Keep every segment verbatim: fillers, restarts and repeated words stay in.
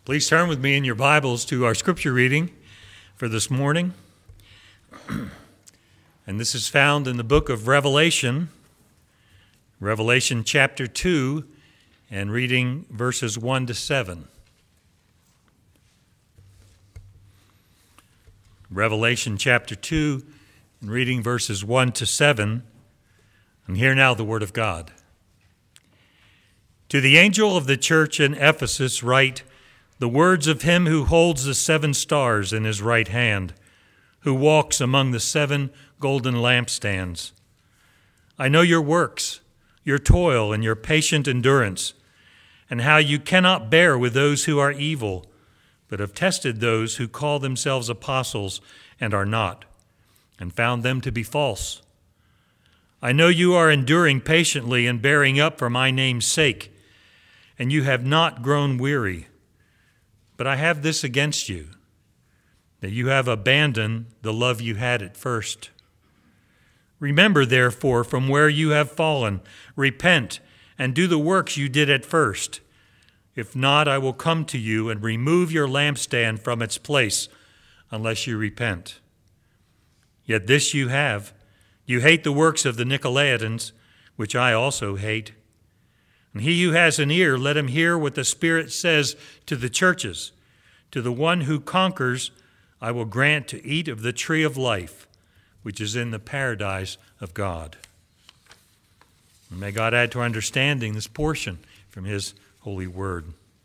Please turn with me in your Bibles to our scripture reading for this morning. And this is found in the book of Revelation, Revelation chapter two, and reading verses one to seven. Revelation chapter two, and reading verses one to seven. And hear now the word of God. To the angel of the church in Ephesus write the words of him who holds the seven stars in his right hand, who walks among the seven golden lampstands. I know your works, your toil, and your patient endurance, and how you cannot bear with those who are evil, but have tested those who call themselves apostles and are not, and found them to be false. I know you are enduring patiently and bearing up for my name's sake, and you have not grown weary. But I have this against you, that you have abandoned the love you had at first. Remember, therefore, from where you have fallen, repent, and do the works you did at first. If not, I will come to you and remove your lampstand from its place, unless you repent. Yet this you have, you hate the works of the Nicolaitans, which I also hate. And he who has an ear, let him hear what the Spirit says to the churches. To the one who conquers, I will grant to eat of the tree of life, which is in the paradise of God. And may God add to our understanding this portion from his holy word.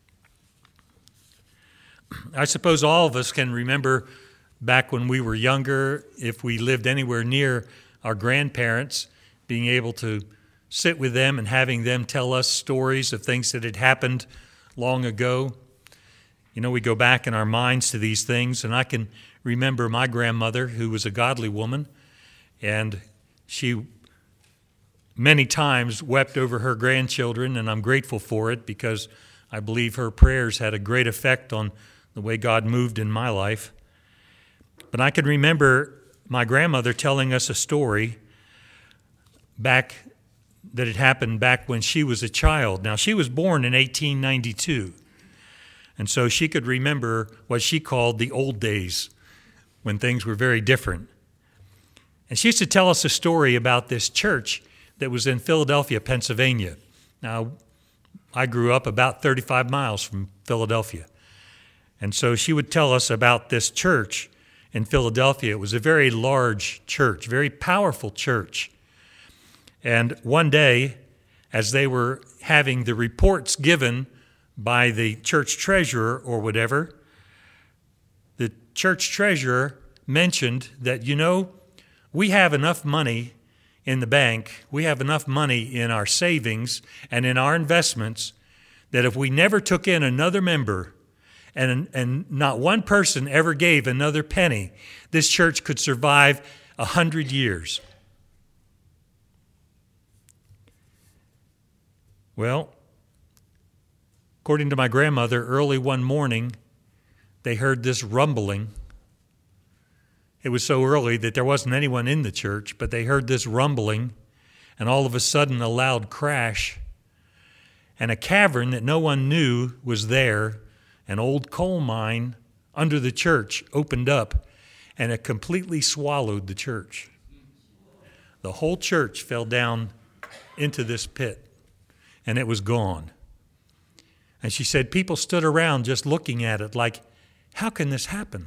I suppose all of us can remember back when we were younger, if we lived anywhere near our grandparents, being able to sit with them and having them tell us stories of things that had happened long ago. You know, we go back in our minds to these things, and I can remember my grandmother, who was a godly woman, and she many times wept over her grandchildren, and I'm grateful for it because I believe her prayers had a great effect on the way God moved in my life. But I can remember my grandmother telling us a story back that had happened back when she was a child. Now, she was born in eighteen ninety-two, and so she could remember what she called the old days when things were very different. And she used to tell us a story about this church that was in Philadelphia, Pennsylvania. Now, I grew up about thirty-five miles from Philadelphia, and so she would tell us about this church in Philadelphia. It was a very large church, very powerful church. And one day, as they were having the reports given by the church treasurer or whatever, the church treasurer mentioned that, you know, we have enough money in the bank, we have enough money in our savings and in our investments that if we never took in another member and, and not one person ever gave another penny, this church could survive a hundred years. Well, according to my grandmother, early one morning, they heard this rumbling. It was so early that there wasn't anyone in the church, but they heard this rumbling, and all of a sudden a loud crash, and a cavern that no one knew was there, an old coal mine under the church, opened up, and it completely swallowed the church. The whole church fell down into this pit. And it was gone. And she said people stood around just looking at it like, how can this happen?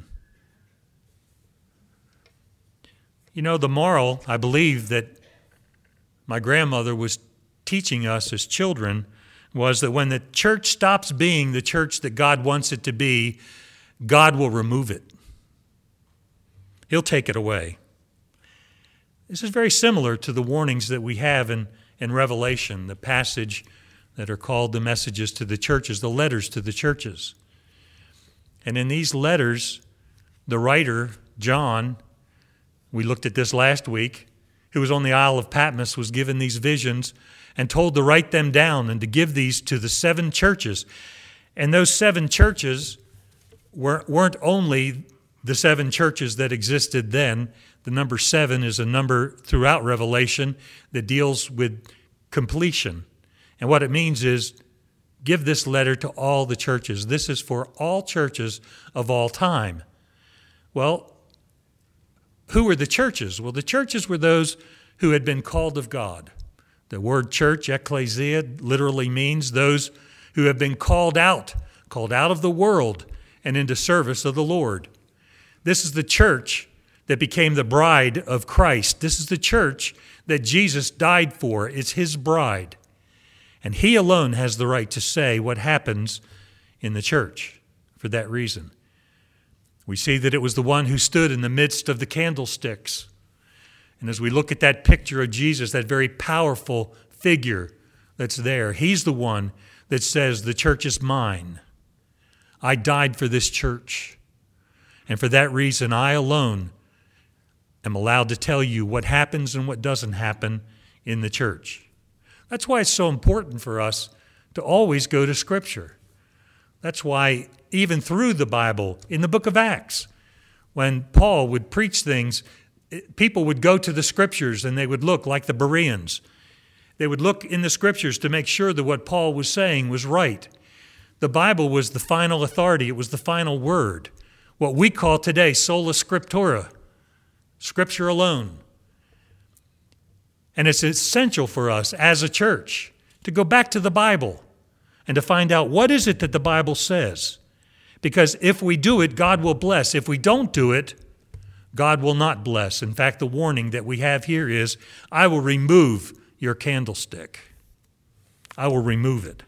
You know, the moral, I believe, that my grandmother was teaching us as children was that when the church stops being the church that God wants it to be, God will remove it. He'll take it away. This is very similar to the warnings that we have in In Revelation, the passage that are called the messages to the churches, the letters to the churches. And in these letters, the writer, John, we looked at this last week, who was on the Isle of Patmos, was given these visions and told to write them down and to give these to the seven churches. And those seven churches weren't only the seven churches that existed then. The number seven is a number throughout Revelation that deals with completion. And what it means is give this letter to all the churches. This is for all churches of all time. Well, who were the churches? Well, the churches were those who had been called of God. The word church, ecclesia, literally means those who have been called out, called out of the world and into service of the Lord. This is the church that became the bride of Christ. This is the church that Jesus died for. It's his bride. And he alone has the right to say what happens in the church for that reason. We see that it was the one who stood in the midst of the candlesticks. And as we look at that picture of Jesus, that very powerful figure that's there, he's the one that says, the church is mine. I died for this church. And for that reason, I alone am allowed to tell you what happens and what doesn't happen in the church. That's why it's so important for us to always go to Scripture. That's why even through the Bible, in the book of Acts, when Paul would preach things, people would go to the Scriptures and they would look like the Bereans. They would look in the Scriptures to make sure that what Paul was saying was right. The Bible was the final authority. It was the final word. What we call today sola scriptura, Scripture alone. And it's essential for us as a church to go back to the Bible and to find out what is it that the Bible says. Because if we do it, God will bless. If we don't do it, God will not bless. In fact, the warning that we have here is, I will remove your candlestick. I will remove it.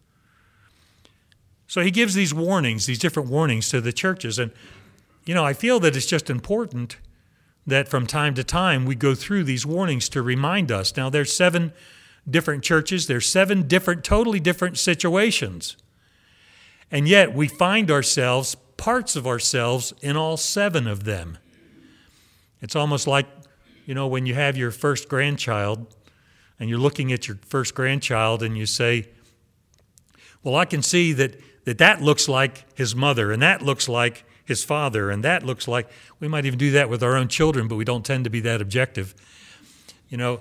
So he gives these warnings, these different warnings to the churches. And, you know, I feel that it's just important that from time to time we go through these warnings to remind us. Now, there's seven different churches. There's seven different, totally different situations. And yet we find ourselves, parts of ourselves, in all seven of them. It's almost like, you know, when you have your first grandchild and you're looking at your first grandchild and you say, well, I can see that that, that looks like his mother, and that looks like his father, and that looks like, we might even do that with our own children, but we don't tend to be that objective. You know,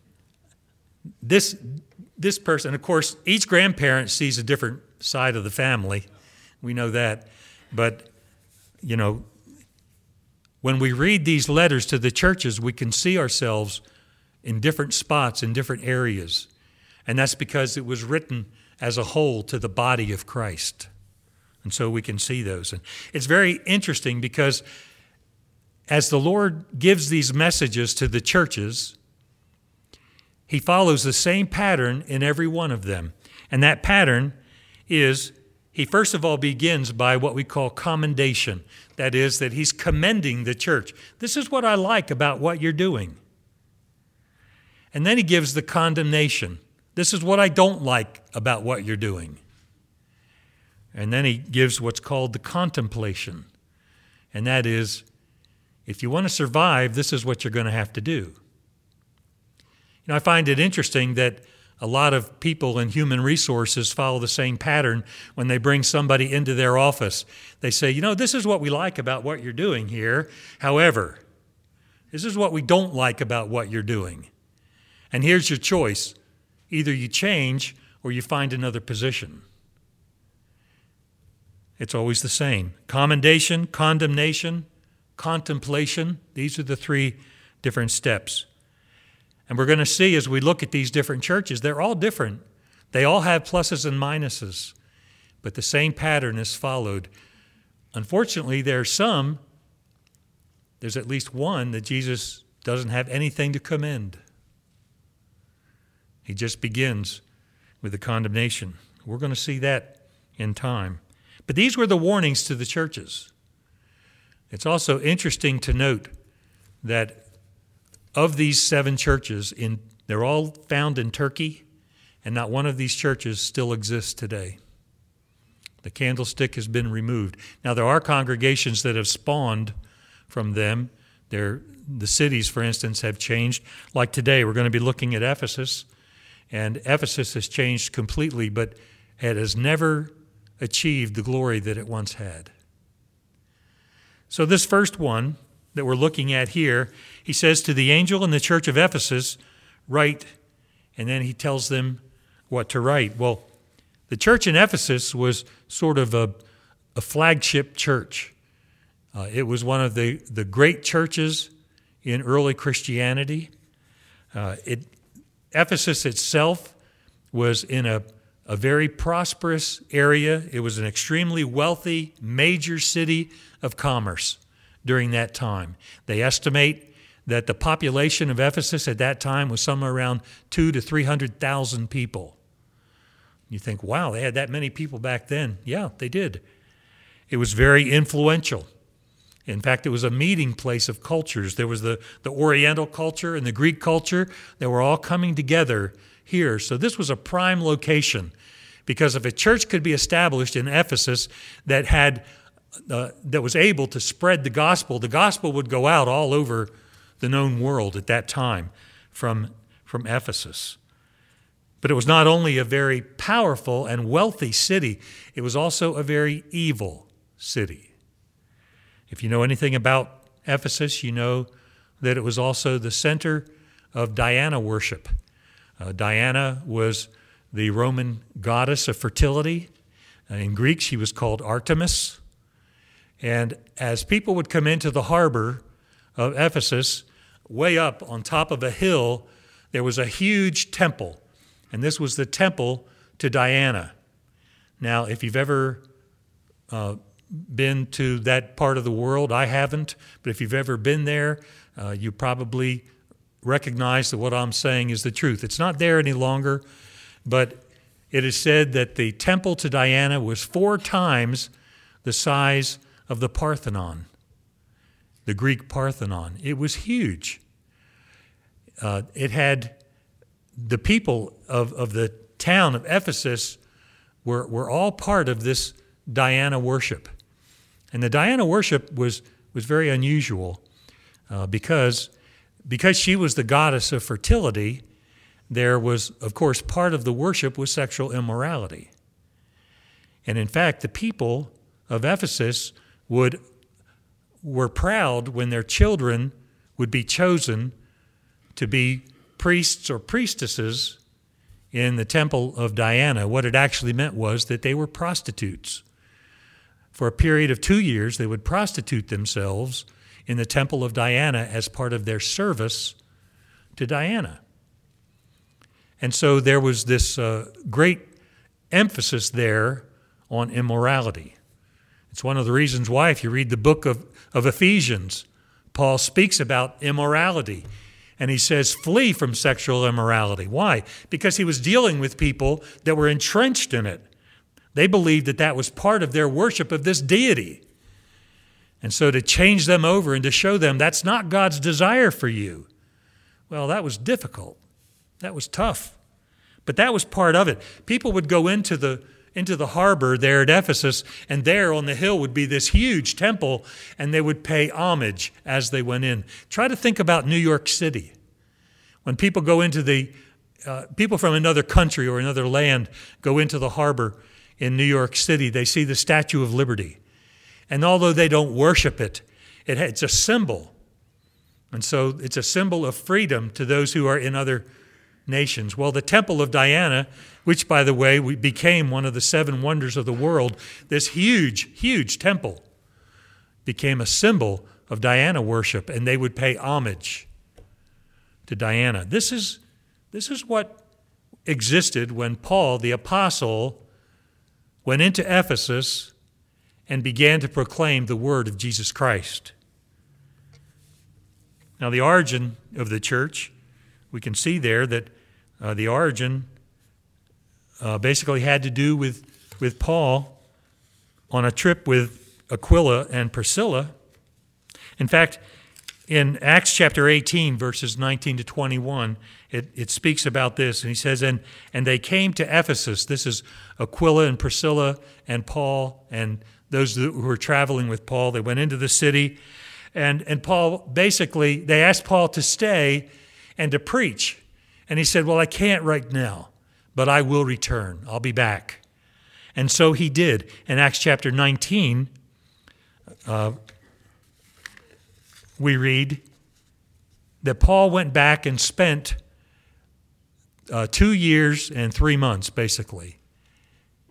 this this person, of course, each grandparent sees a different side of the family. We know that. But, you know, when we read these letters to the churches, we can see ourselves in different spots, in different areas. And that's because it was written as a whole to the body of Christ. And so we can see those. And it's very interesting because as the Lord gives these messages to the churches, he follows the same pattern in every one of them. And that pattern is, he first of all begins by what we call commendation. That is, that he's commending the church. This is what I like about what you're doing. And then he gives the condemnation. This is what I don't like about what you're doing. And then he gives what's called the contemplation. And that is, if you want to survive, this is what you're going to have to do. You know, I find it interesting that a lot of people in human resources follow the same pattern when they bring somebody into their office. They say, you know, this is what we like about what you're doing here. However, this is what we don't like about what you're doing. And here's your choice. Either you change or you find another position. It's always the same. Commendation, condemnation, contemplation. These are the three different steps. And we're going to see as we look at these different churches, they're all different. They all have pluses and minuses, but the same pattern is followed. Unfortunately, there are some, there's at least one that Jesus doesn't have anything to commend. He just begins with the condemnation. We're going to see that in time. But these were the warnings to the churches. It's also interesting to note that of these seven churches, in, they're all found in Turkey, and not one of these churches still exists today. The candlestick has been removed. Now, there are congregations that have spawned from them. They're, the cities, for instance, have changed. Like today, we're going to be looking at Ephesus. And Ephesus has changed completely, but it has never achieved the glory that it once had. So this first one that we're looking at here, he says to the angel in the church of Ephesus, write, and then he tells them what to write. Well, The church in Ephesus was sort of a, a flagship church. Uh, it was one of the, the great churches in early Christianity. Uh, it, Ephesus itself was in a, a very prosperous area. It was an extremely wealthy major city of commerce during that time. They estimate that the population of Ephesus at that time was somewhere around two to three hundred thousand people. You think, wow, they had that many people back then. Yeah, they did. It was very influential. In fact, it was a meeting place of cultures. There was the, the Oriental culture and the Greek culture that were all coming together here. So this was a prime location, because if a church could be established in Ephesus that had uh, that was able to spread the gospel, the gospel would go out all over the known world at that time from, from Ephesus. But it was not only a very powerful and wealthy city, it was also a very evil city. If you know anything about Ephesus, you know that it was also the center of Diana worship. Uh, Diana was the Roman goddess of fertility. Uh, in Greek, she was called Artemis. And as people would come into the harbor of Ephesus, way up on top of a hill, there was a huge temple. And this was the temple to Diana. Now, if you've ever uh, been to that part of the world, I haven't, but if you've ever been there, uh, you probably recognize that what I'm saying is the truth. It's not there any longer, but it is said that the temple to Diana was four times the size of the Parthenon, the Greek Parthenon. It was huge. Uh, it had the people of, of the town of Ephesus were, were all part of this Diana worship. And the Diana worship was, was very unusual uh, because, because she was the goddess of fertility. There was, of course, part of the worship was sexual immorality. And in fact, the people of Ephesus would were proud when their children would be chosen to be priests or priestesses in the temple of Diana. What it actually meant was that they were prostitutes. For a period of two years, they would prostitute themselves in the temple of Diana as part of their service to Diana. And so there was this uh, great emphasis there on immorality. It's one of the reasons why, if you read the book of, of Ephesians, Paul speaks about immorality. And he says, flee from sexual immorality. Why? Because he was dealing with people that were entrenched in it. They believed that that was part of their worship of this deity. And so to change them over and to show them that's not God's desire for you, well, that was difficult. That was tough. But that was part of it. People would go into the into the harbor there at Ephesus, and there on the hill would be this huge temple, and they would pay homage as they went in. Try to think about New York City. When people go into the, uh, people from another country or another land go into the harbor in New York City, they see the Statue of Liberty. And although they don't worship it, it it's a symbol. And so it's a symbol of freedom to those who are in other nations. Well, the Temple of Diana, which, by the way, we became one of the seven wonders of the world, this huge, huge temple became a symbol of Diana worship, and they would pay homage to Diana. This is, this is what existed when Paul, the apostle, went into Ephesus and began to proclaim the word of Jesus Christ. Now, the origin of the church, we can see there that uh, the origin uh, basically had to do with, with Paul on a trip with Aquila and Priscilla. In fact, in Acts chapter eighteen, verses nineteen to twenty-one, it, it speaks about this. And he says, and, and they came to Ephesus. This is Aquila and Priscilla and Paul and those who were traveling with Paul. They went into the city. And, and Paul, basically, they asked Paul to stay and to preach. And he said, well, I can't right now, but I will return. I'll be back. And so he did. In Acts chapter nineteen, uh, we read that Paul went back and spent uh, two years and three months, basically,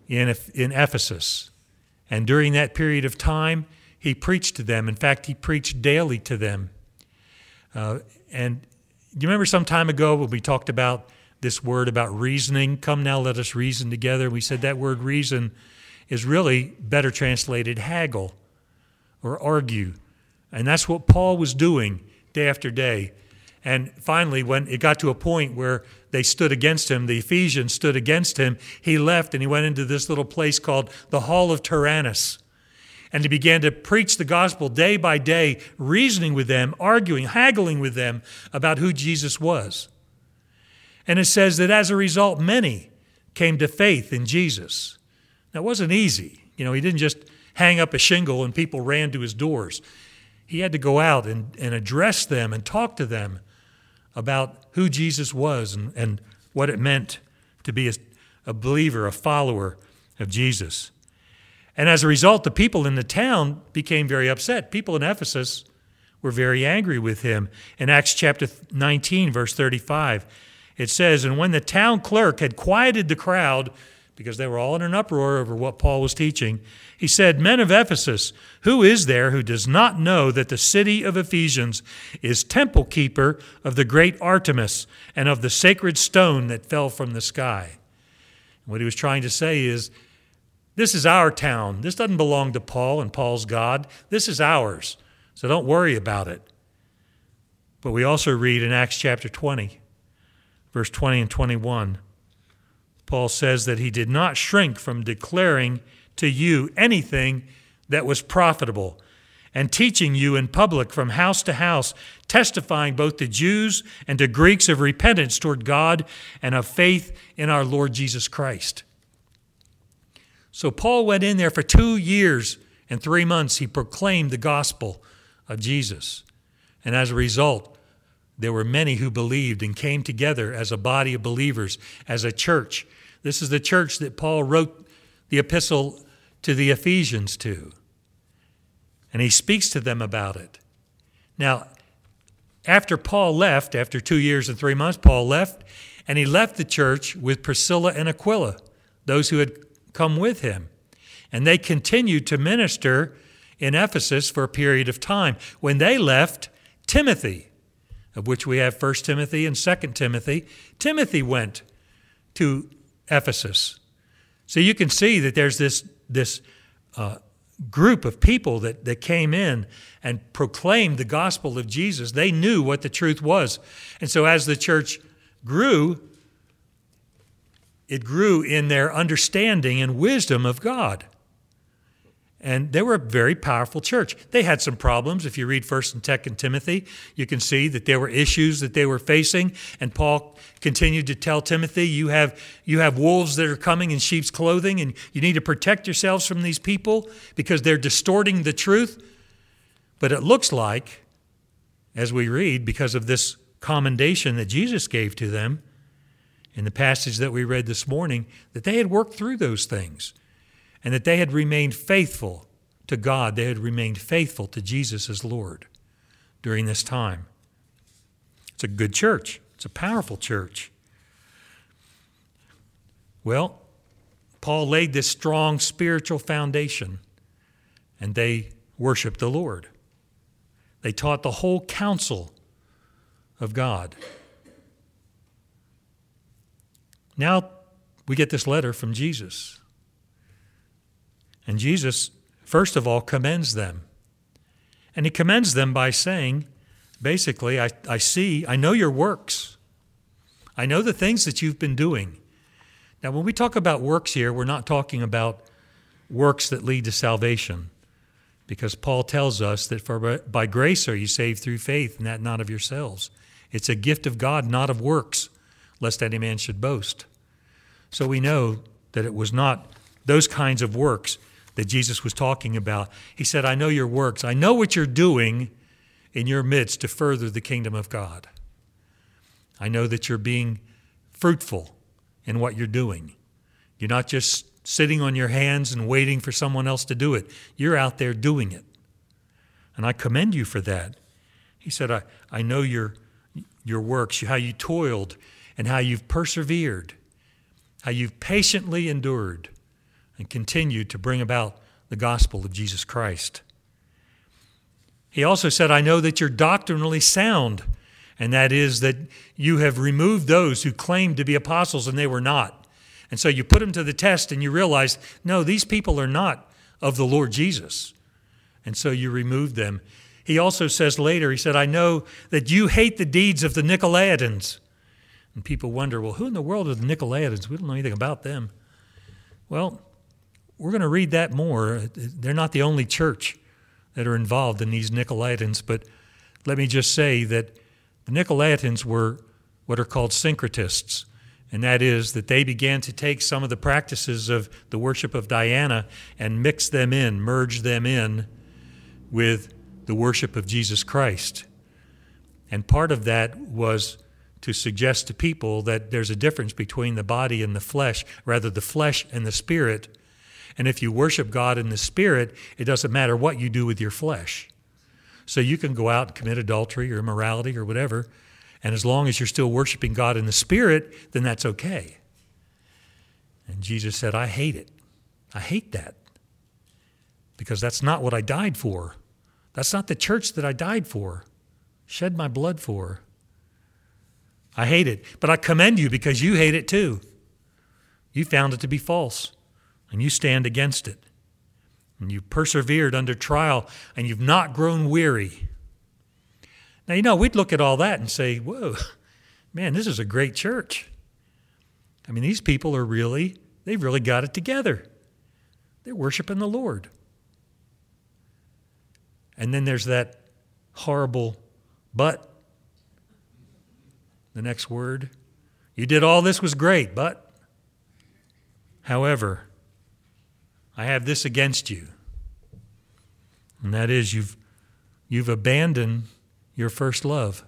in, in Ephesus. And during that period of time, he preached to them. In fact, he preached daily to them. Uh, and you remember some time ago when we talked about this word about reasoning? Come now, let us reason together. We said that word reason is really better translated haggle or argue. And that's what Paul was doing day after day. And finally, when it got to a point where they stood against him, the Ephesians stood against him, he left and he went into this little place called the Hall of Tyrannus. And he began to preach the gospel day by day, reasoning with them, arguing, haggling with them about who Jesus was. And it says that as a result, many came to faith in Jesus. Now, it wasn't easy. You know, he didn't just hang up a shingle and people ran to his doors. He had to go out and, and address them and talk to them about who Jesus was and, and what it meant to be a, a believer, a follower of Jesus. And as a result, the people in the town became very upset. People in Ephesus were very angry with him. In Acts chapter nineteen, verse thirty-five, it says, "And when the town clerk had quieted the crowd," because they were all in an uproar over what Paul was teaching, he said, "Men of Ephesus, who is there who does not know that the city of Ephesians is temple keeper of the great Artemis and of the sacred stone that fell from the sky?" What he was trying to say is, this is our town. This doesn't belong to Paul and Paul's God. This is ours, so don't worry about it. But we also read in Acts chapter twenty, verse twenty and twenty-one, Paul says that he did not shrink from declaring to you anything that was profitable and teaching you in public from house to house, testifying both to Jews and to Greeks of repentance toward God and of faith in our Lord Jesus Christ. So Paul went in there for two years and three months. He proclaimed the gospel of Jesus. And as a result, there were many who believed and came together as a body of believers, as a church. This is the church that Paul wrote the epistle to the Ephesians to. And he speaks to them about it. Now, after Paul left, after two years and three months, Paul left, and he left the church with Priscilla and Aquila, those who had come with him. And they continued to minister in Ephesus for a period of time. When they left, Timothy, of which we have First Timothy and Second Timothy, Timothy went to Ephesus. So you can see that there's this, this uh, group of people that, that came in and proclaimed the gospel of Jesus. They knew what the truth was. And so as the church grew, it grew in their understanding and wisdom of God. And they were a very powerful church. They had some problems. If you read First and Second Timothy, you can see that there were issues that they were facing. And Paul continued to tell Timothy, you have, you have wolves that are coming in sheep's clothing, and you need to protect yourselves from these people because they're distorting the truth. But it looks like, as we read, because of this commendation that Jesus gave to them, in the passage that we read this morning, that they had worked through those things and that they had remained faithful to God. They had remained faithful to Jesus as Lord during this time. It's a good church. It's a powerful church. Well, Paul laid this strong spiritual foundation, and they worshiped the Lord. They taught the whole counsel of God. Now we get this letter from Jesus. And Jesus, first of all, commends them. And he commends them by saying, basically, I, I see, I know your works. I know the things that you've been doing. Now, when we talk about works here, we're not talking about works that lead to salvation, because Paul tells us that for by grace are you saved through faith, and that not of yourselves. It's a gift of God, not of works, lest any man should boast. So we know that it was not those kinds of works that Jesus was talking about. He said, I know your works. I know what you're doing in your midst to further the kingdom of God. I know that you're being fruitful in what you're doing. You're not just sitting on your hands and waiting for someone else to do it. You're out there doing it. And I commend you for that. He said, I, I know your, your works, how you toiled and how you've persevered, how you've patiently endured and continued to bring about the gospel of Jesus Christ. He also said, I know that you're doctrinally sound, and that is that you have removed those who claimed to be apostles and they were not. And so you put them to the test and you realize, no, these people are not of the Lord Jesus. And so you removed them. He also says later, he said, I know that you hate the deeds of the Nicolaitans. And people wonder, well, who in the world are the Nicolaitans? We don't know anything about them. Well, we're going to read that more. They're not the only church that are involved in these Nicolaitans, but let me just say that the Nicolaitans were what are called syncretists, and that is that they began to take some of the practices of the worship of Diana and mix them in, merge them in with the worship of Jesus Christ. And part of that was to suggest to people that there's a difference between the body and the flesh, rather the flesh and the spirit. And if you worship God in the spirit, it doesn't matter what you do with your flesh. So you can go out and commit adultery or immorality or whatever, and as long as you're still worshiping God in the spirit, then that's okay. And Jesus said, I hate it. I hate that. Because that's not what I died for. That's not the church that I died for, shed my blood for. I hate it. But I commend you because you hate it too. You found it to be false, and you stand against it. And you persevered under trial, and you've not grown weary. Now, you know, we'd look at all that and say, whoa, man, this is a great church. I mean, these people are really, they've really got it together. They're worshiping the Lord. And then there's that horrible but. The next word. You did all this was great, but. However, I have this against you. And that is you've you've abandoned your first love.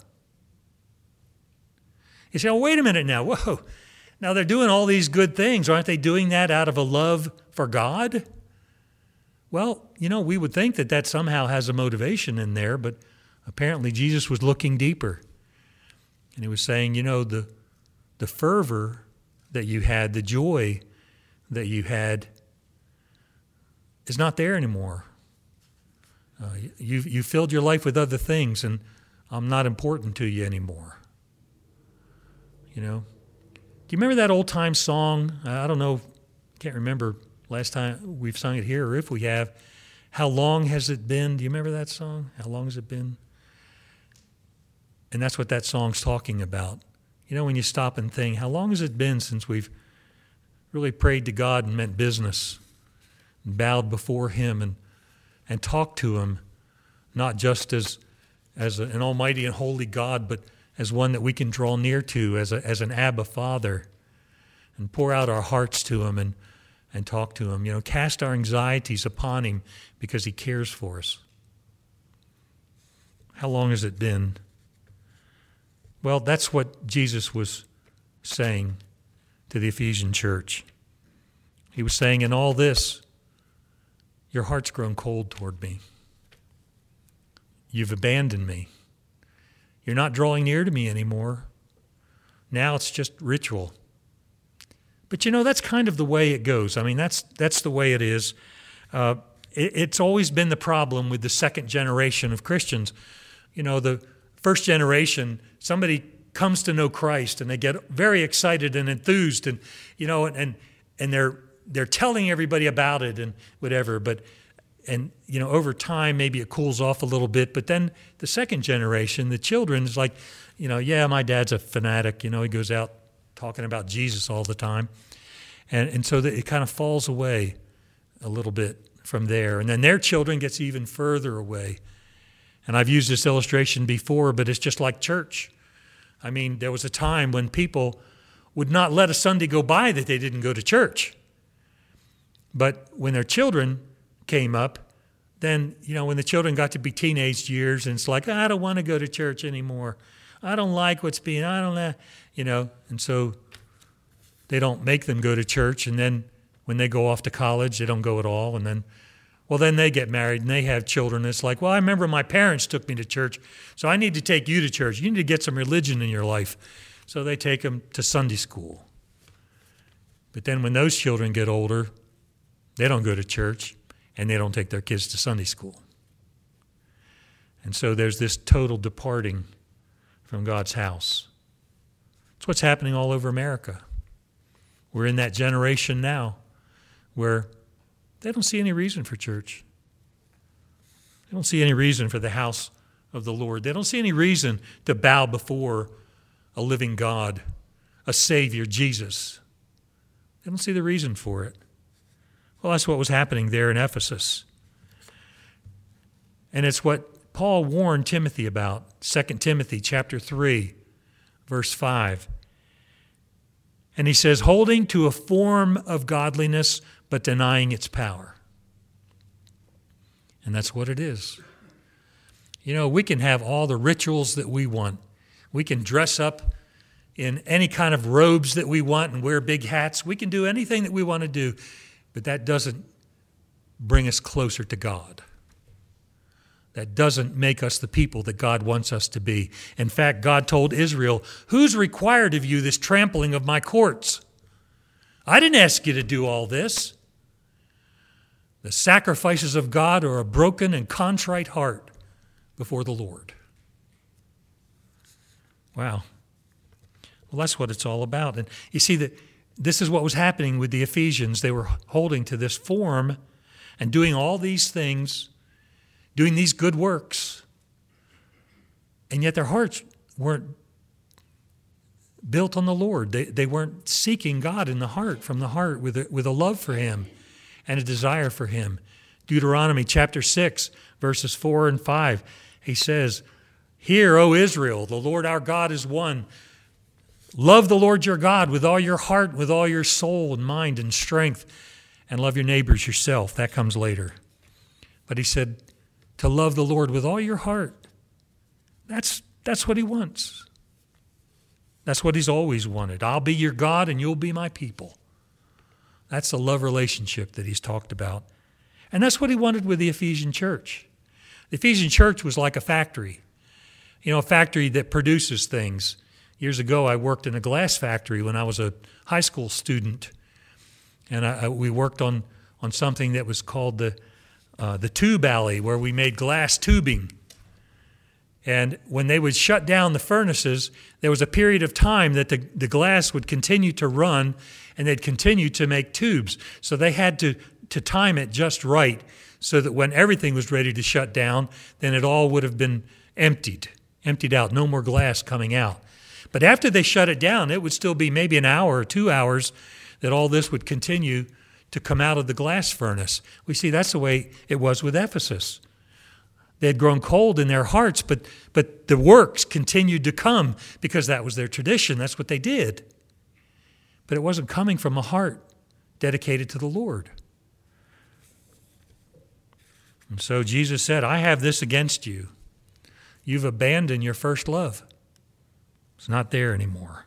You say, oh, wait a minute now. Whoa. Now they're doing all these good things. Aren't they doing that out of a love for God? Well, you know, we would think that that somehow has a motivation in there, but apparently Jesus was looking deeper. And he was saying, you know, the the fervor that you had, the joy that you had is not there anymore. Uh, you you filled your life with other things, and I'm not important to you anymore. You know? Do you remember that old-time song? I don't know, can't remember last time we've sung it here, or if we have. How long has it been? Do you remember that song? How long has it been? And that's what that song's talking about. You know, when you stop and think, how long has it been since we've really prayed to God and meant business, and bowed before Him and and talked to Him, not just as as an almighty and holy God, but as one that we can draw near to, as a, as an Abba Father, and pour out our hearts to Him and and talk to Him. You know, cast our anxieties upon Him because He cares for us. How long has it been? Well, that's what Jesus was saying to the Ephesian church. He was saying, in all this, your heart's grown cold toward me. You've abandoned me. You're not drawing near to me anymore. Now it's just ritual. But you know, that's kind of the way it goes. I mean, that's that's the way it is. Uh, it, it's always been the problem with the second generation of Christians. You know, the first generation, somebody comes to know Christ and they get very excited and enthused, and you know, and and they're they're telling everybody about it and whatever. But and you know, over time, maybe it cools off a little bit. But then the second generation, the children, is like, you know, yeah, my dad's a fanatic. You know, he goes out talking about Jesus all the time, and and so that it kind of falls away a little bit from there. And then their children gets even further away. And I've used this illustration before, but it's just like church. I mean, there was a time when people would not let a Sunday go by that they didn't go to church. But when their children came up, then, you know, when the children got to be teenage years, and it's like, I don't want to go to church anymore. I don't like what's being, I don't know, you know. And so they don't make them go to church. And then when they go off to college, they don't go at all. And then Well, then they get married and they have children. It's like, well, I remember my parents took me to church, so I need to take you to church. You need to get some religion in your life. So they take them to Sunday school. But then when those children get older, They don't go to church, and they don't take their kids to Sunday school. And so there's this total departing from God's house. It's what's happening all over America. We're in that generation now where they don't see any reason for church. They don't see any reason for the house of the Lord. They don't see any reason to bow before a living God, a Savior, Jesus. They don't see the reason for it. Well, that's what was happening there in Ephesus. And it's what Paul warned Timothy about, Second Timothy chapter three, verse five. And he says, holding to a form of godliness, but denying its power. And that's what it is. You know, we can have all the rituals that we want. We can dress up in any kind of robes that we want and wear big hats. We can do anything that we want to do, but that doesn't bring us closer to God. That doesn't make us the people that God wants us to be. In fact, God told Israel, who's required of you this trampling of my courts? I didn't ask you to do all this. The sacrifices of God are a broken and contrite heart before the Lord. Wow. Well, that's what it's all about. And you see that this is what was happening with the Ephesians. They were holding to this form and doing all these things, doing these good works, and yet their hearts weren't built on the Lord. They, they weren't seeking God in the heart, from the heart, with a, with a love for Him and a desire for Him. Deuteronomy chapter six, verses four and five, he says, hear, O Israel, the Lord our God is one. Love the Lord your God with all your heart, with all your soul and mind and strength, and love your neighbors yourself. That comes later. But he said, to love the Lord with all your heart. That's, that's what He wants. That's what He's always wanted. I'll be your God and you'll be my people. That's the love relationship that He's talked about. And that's what He wanted with the Ephesian church. The Ephesian church was like a factory. You know, a factory that produces things. Years ago, I worked in a glass factory when I was a high school student. And I, I, we worked on, on something that was called the Uh, the tube alley, where we made glass tubing. And when they would shut down the furnaces, there was a period of time that the, the glass would continue to run and they'd continue to make tubes. So they had to, to time it just right so that when everything was ready to shut down, then it all would have been emptied, emptied out, no more glass coming out. But after they shut it down, it would still be maybe an hour or two hours that all this would continue to come out of the glass furnace. We see that's the way it was with Ephesus. They had grown cold in their hearts, but, but the works continued to come because that was their tradition. That's what they did. But it wasn't coming from a heart dedicated to the Lord. And so Jesus said, I have this against you. You've abandoned your first love. It's not there anymore.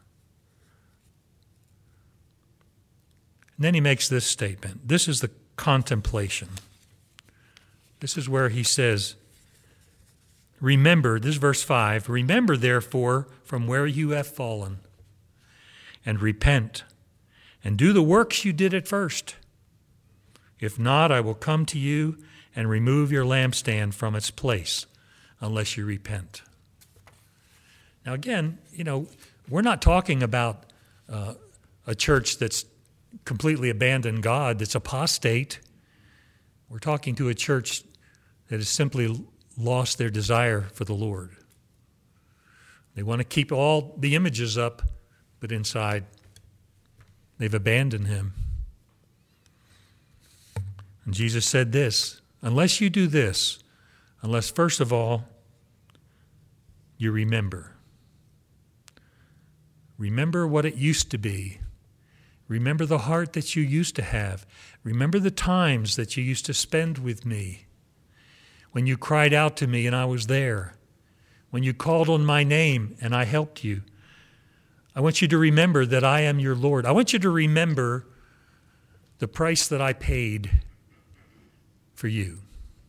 And then he makes this statement. This is the contemplation. This is where he says, remember, this is verse five, remember therefore from where you have fallen, and repent, and do the works you did at first. If not, I will come to you and remove your lampstand from its place, unless you repent. Now again, you know, we're not talking about uh, a church that's completely abandoned God, that's apostate. We're talking to a church that has simply lost their desire for the Lord. They want to keep all the images up, but inside they've abandoned Him. And Jesus said this, unless you do this, unless first of all you remember. Remember what it used to be. Remember the heart that you used to have. Remember the times that you used to spend with me. When you cried out to me and I was there. When you called on my name and I helped you. I want you to remember that I am your Lord. I want you to remember the price that I paid for you.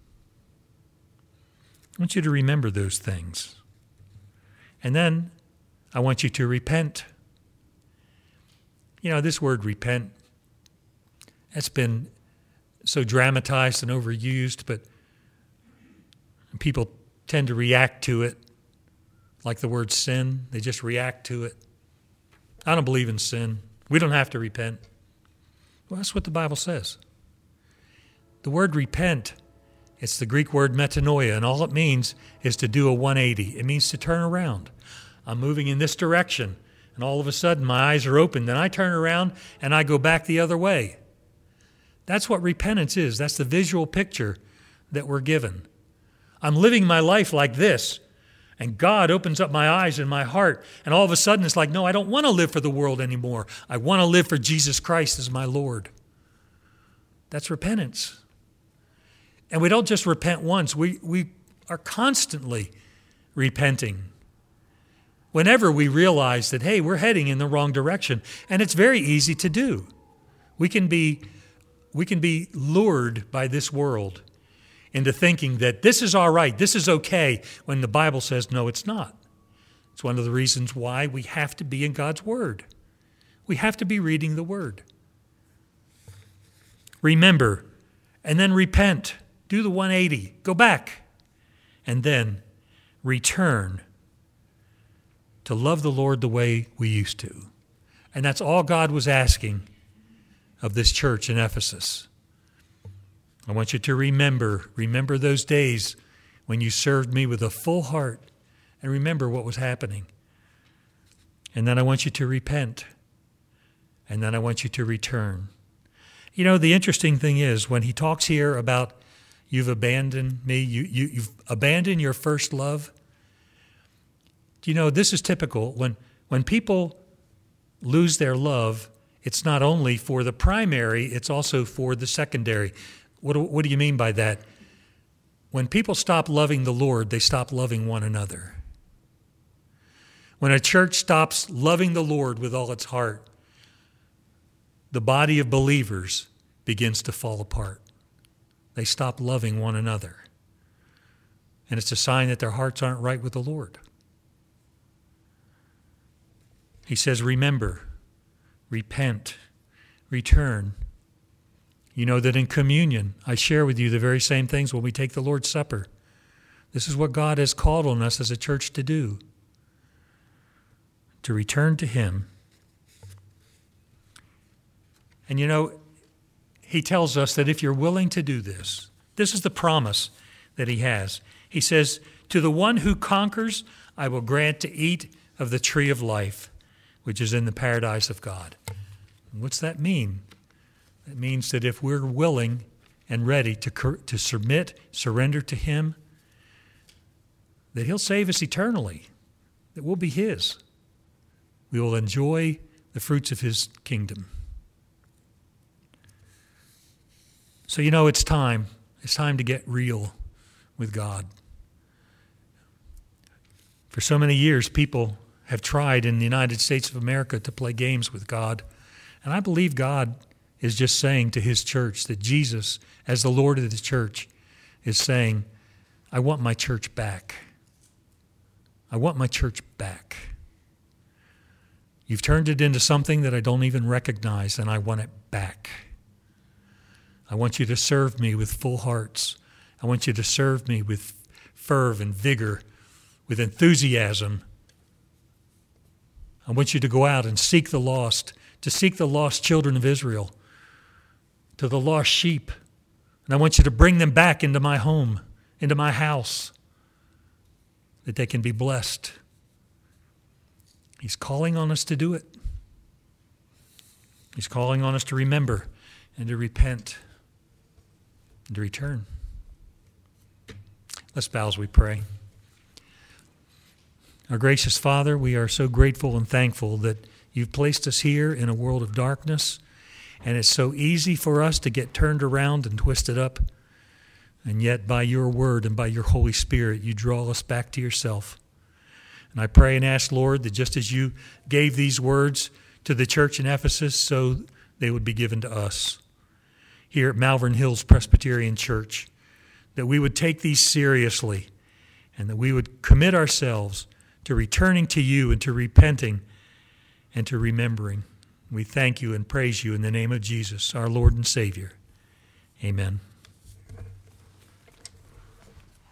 I want you to remember those things. And then I want you to repent. You know, this word repent, that's been so dramatized and overused, but people tend to react to it like the word sin. They just react to it. I don't believe in sin. We don't have to repent. Well, that's what the Bible says. The word repent, it's the Greek word metanoia, and all it means is to do a one eighty. It means to turn around. I'm moving in this direction, and all of a sudden my eyes are opened, and I turn around and I go back the other way. That's what repentance is. That's the visual picture that we're given. I'm living my life like this, and God opens up my eyes and my heart, and all of a sudden it's like, no, I don't want to live for the world anymore. I want to live for Jesus Christ as my Lord. That's repentance. And we don't just repent once. We, we are constantly repenting. Whenever we realize that, hey, we're heading in the wrong direction, and it's very easy to do. We can be, we can be lured by this world into thinking that this is all right, this is okay, when the Bible says, no, it's not. It's one of the reasons why we have to be in God's Word. We have to be reading the Word. Remember, and then repent. Do the one eighty. Go back. And then return to love the Lord the way we used to. And that's all God was asking of this church in Ephesus. I want you to remember, remember those days when you served me with a full heart, and remember what was happening. And then I want you to repent. And then I want you to return. You know, the interesting thing is, when he talks here about you've abandoned me, you, you, you've abandoned your first love. You know, this is typical. When, when people lose their love, it's not only for the primary, it's also for the secondary. What do, what do you mean by that? When people stop loving the Lord, they stop loving one another. When a church stops loving the Lord with all its heart, the body of believers begins to fall apart. They stop loving one another. And it's a sign that their hearts aren't right with the Lord. He says, remember, repent, return. You know that in communion, I share with you the very same things when we take the Lord's Supper. This is what God has called on us as a church to do, to return to Him. And you know, He tells us that if you're willing to do this, this is the promise that He has. He says, to the one who conquers, I will grant to eat of the tree of life, which is in the paradise of God. What's that mean? It means that if we're willing and ready to, to submit, surrender to Him, that He'll save us eternally, that we'll be His. We will enjoy the fruits of His kingdom. So, you know, it's time. It's time to get real with God. For so many years, people have tried in the United States of America to play games with God. And I believe God is just saying to His church that Jesus, as the Lord of the church, is saying, I want my church back. I want my church back. You've turned it into something that I don't even recognize, and I want it back. I want you to serve me with full hearts. I want you to serve me with fervor and vigor, with enthusiasm. I want you to go out and seek the lost, to seek the lost children of Israel, to the lost sheep. And I want you to bring them back into my home, into my house, that they can be blessed. He's calling on us to do it. He's calling on us to remember and to repent and to return. Let's bow as we pray. Our gracious Father, we are so grateful and thankful that You've placed us here in a world of darkness, and it's so easy for us to get turned around and twisted up. And yet by Your word and by Your Holy Spirit, You draw us back to Yourself. And I pray and ask, Lord, that just as You gave these words to the church in Ephesus, so they would be given to us here at Malvern Hills Presbyterian Church, that we would take these seriously and that we would commit ourselves to returning to You and to repenting and to remembering. We thank You and praise You in the name of Jesus, our Lord and Savior. Amen.